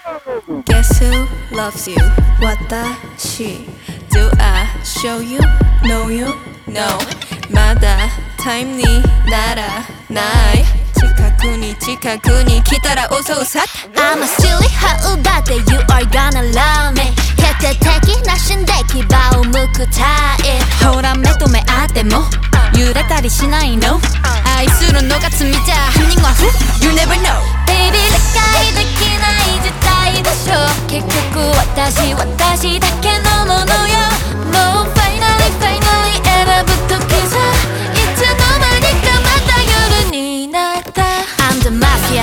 Guess who loves you? Watashi. Do I show you? Know you? No. まだタイムにならない近くに来たら遅うさ I'm a silly how about that you are gonna love me 決定的な死んで牙を向くタイプほら目と目あっても揺れたりしないの愛するのが罪じゃ犯人はYou never know Baby 理解できない事態でしょ結局私だけのものよもう finally 選ぶ時さいつの間にかまた夜になった I'm the mafia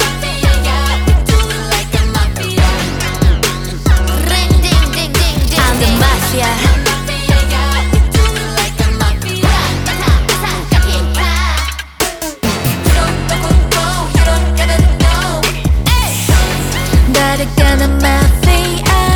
Ring ding ding ding ding I'm the mafia誰かのマフィア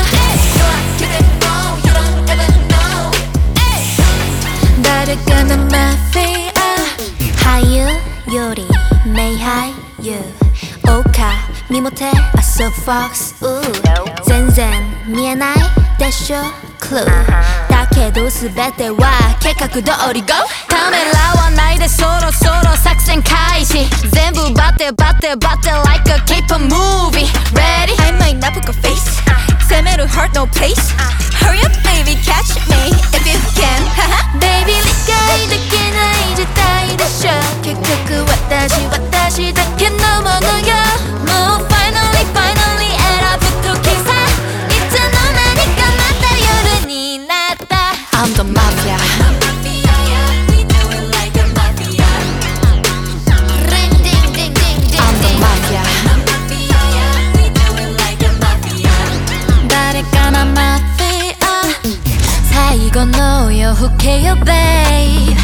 誰かのマフィア俳優より名俳優丘見もてあそう Fox 全然見えないでしょ Clue だけど全ては計画通り Go ためらわないでそろそろ作戦開始全部バッテ like a K-pop movie Ready? I might not book a face 攻める heart no place Hurry up baby catch me if you can Baby 理解できない事態でしょ結局私だけのものよもう finally 選ぶ時さいつの間にかまた夜になった I'm the mafia Ring ding ding ding ding I'm the mafia誰かのマフィア最後の夜更けよ babe